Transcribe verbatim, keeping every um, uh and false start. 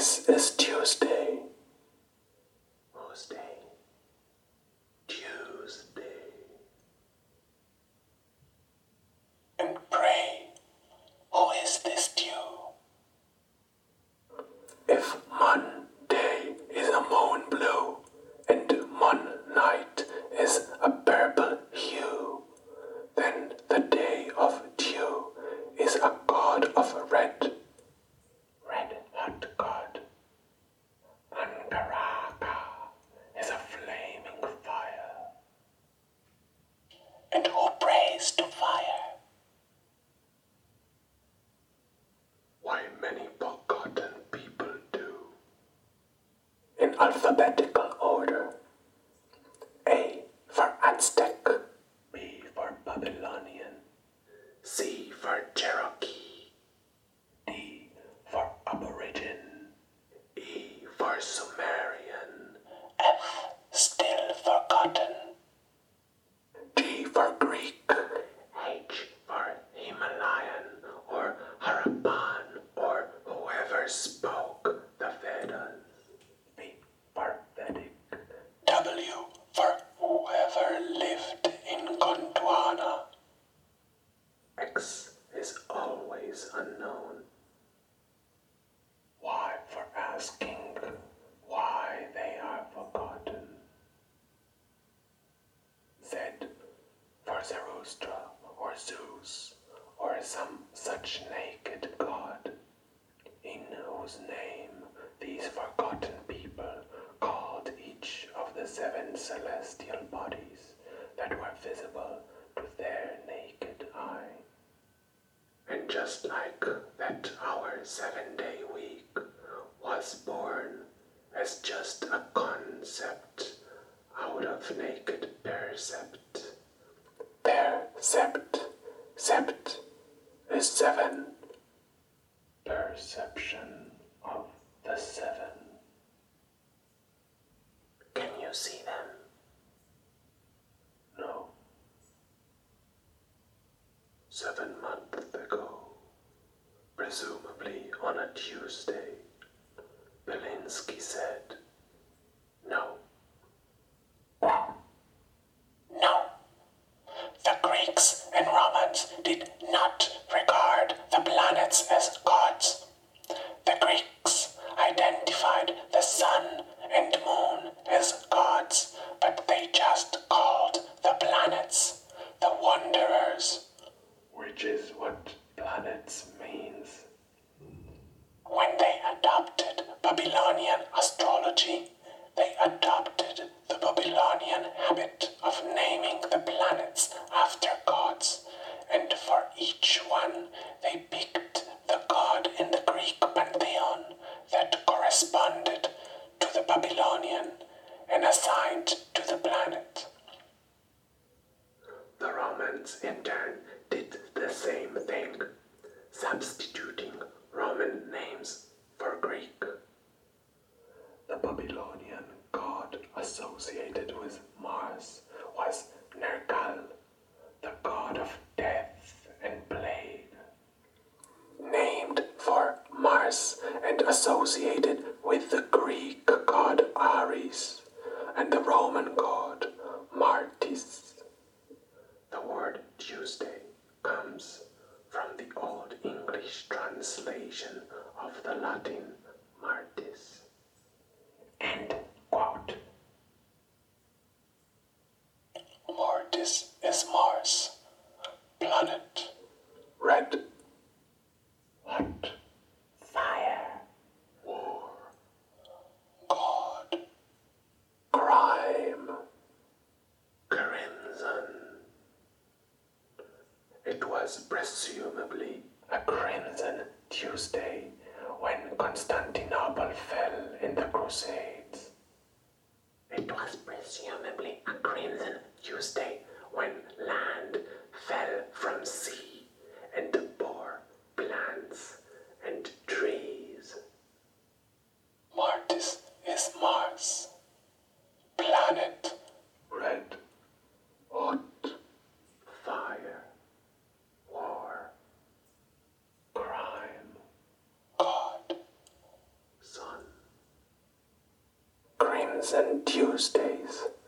This is Tuesday. Whose day? Tuesday. And pray, who is this Dew? If Monday is a moon blue, and Mon night is a purple hue, then the day of Dew is a god of red. Red hot god. Angaraka is a flaming fire. And who prays to fire? Why many forgotten people do. In alphabetical order. A for Aztec. B for Babylonian. C for Cherokee. D for Aborigine. E for Sumerian. F still forgotten. G for Greek. H for Himalayan or Harappan or whoever spoke the Vedas. V for Vedic. W for whoever lived in Gondwana. X is always unknown. Y for asking why they are forgotten. Z for Zarathustra or Zeus or some such naked god, in whose name these forgotten people called each of the seven celestial bodies that were visible to their naked eye. And just like that our seven-day week was born as just a concept out of naked percept. Percept, sept is seven. Perception of the seven. Can you see them? No. Seven months ago, presumably on a Tuesday, Belinsky said, no. No. The Greeks and Romans did not regard the planets as gods. The Greeks identified the sun and moon as gods, but they just called the planets the wanderers. Which is what planets means. When they adopted Babylonian astrology, they adopted the Babylonian habit of naming the planets after gods, and for each one they picked the god in the Greek pantheon that corresponded to the Babylonian and assigned to the planet. The Romans in turn did the same thing, substituting Roman names for Greek. The Babylonian god associated with Mars was Nergal, the god of death and plague. Named for Mars and associated with the Greek god Ares and the Roman god Martis. The word Tuesday comes from the Old English translation of the Latin Martis. End quote. Martis is Mars, planet. Red. Hot. Fire. War. God. Crime. Crimson. It was presumably a crimson Tuesday when Constantinople fell in the Crusades. It was presumably a crimson Tuesday when land fell from sea and bore plants and trees. Martis is Mars, planet. Red, hot, fire, war, crime. Mondays and Tuesdays.